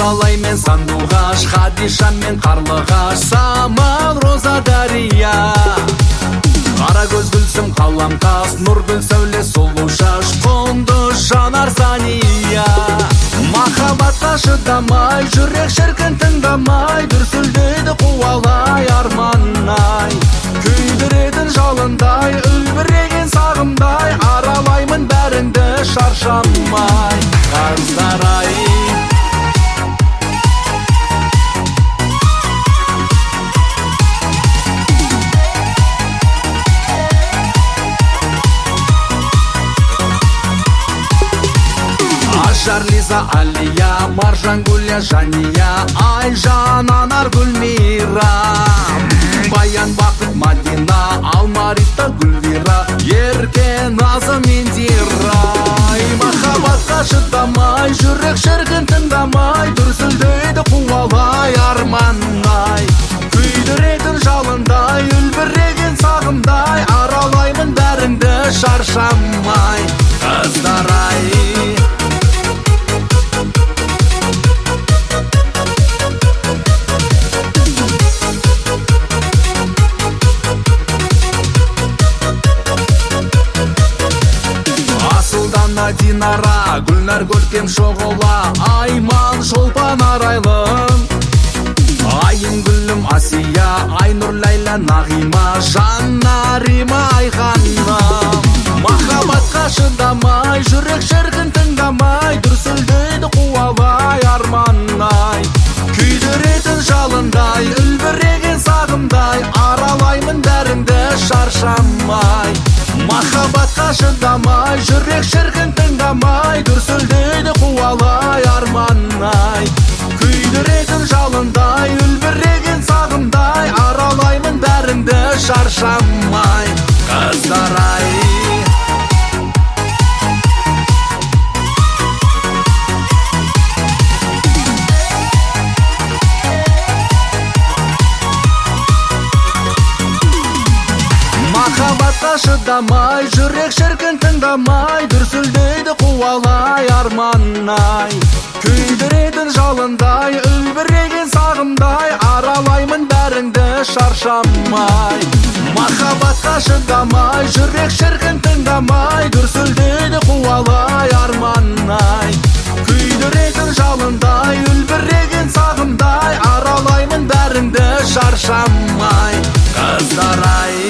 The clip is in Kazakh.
Құралай мен сандуғаш, Хадиша мен қарлығаш, Самал, Роза, Дария. Қара көз гүлсім қаламқас, нұр гүл сәуле сұлу шаш, құндыз жанар Сания. Махаббатқа шыдамай, жүрек шіркін тыңдамай, дүрсілдейді қуалай арманай. Күйдіретін жалындай, үлбіреген сағымдай, аралаймын бәріңді шаршамай. Қыздар-ай, Ажар, Лиза, Алия, Маржан, Гуля, Жания, Айжан, Анар, Гүлмира, Баян, Бақыт, Мадина, Алмарита, Гүлвира, Ерке, Назым, Индира. Махаббатқа шыдамай, жүрек шіркін тыңдамай, дүрсілдейді қуалай арманай. Күйдіретін жалындай, үлбіреген сағымдай, аралаймын бәріңді шаршамай. Қыздар-ай, Динара, Гүлнар, Көркем, Шоғыла, Айман, Шолпан, Арайлым, Айым, Гүлім, Асия, Айнұр, Лайла, Нағима, Жанна, Рима, Айханым. Махаббатқа шыдамай, жүрек шіркін тыңдамай, дүрсілдейді қуалай арманай. Күйдіретін жалындай, үлбіреген сағымдай, аралаймын бәріңді шаршамай. Махаббатқа шыдамай, жүрек шіркін тыңдамай, дүрсілдейді қуалай арманай. Күйдіретін жалындай, үлбіреген сағымдай, аралаймын бәріңді шаршамай. Қыздар-ай, махаббатқа шыдамай, жүрек шіркін тыңдамай, дүрсілдейді қуалай арманай. Күйдіретін жалындай, үлбіреген сағымдай, аралаймын бәріңді шаршамай. Махаббатқа шыдамай, жүрек шіркін тыңдамай, дүрсілдейді қуалай арманай. Күйдіретін жалындай, үлбіреген сағымдай, аралаймын бәріңді шаршамай. Қыздар-ай,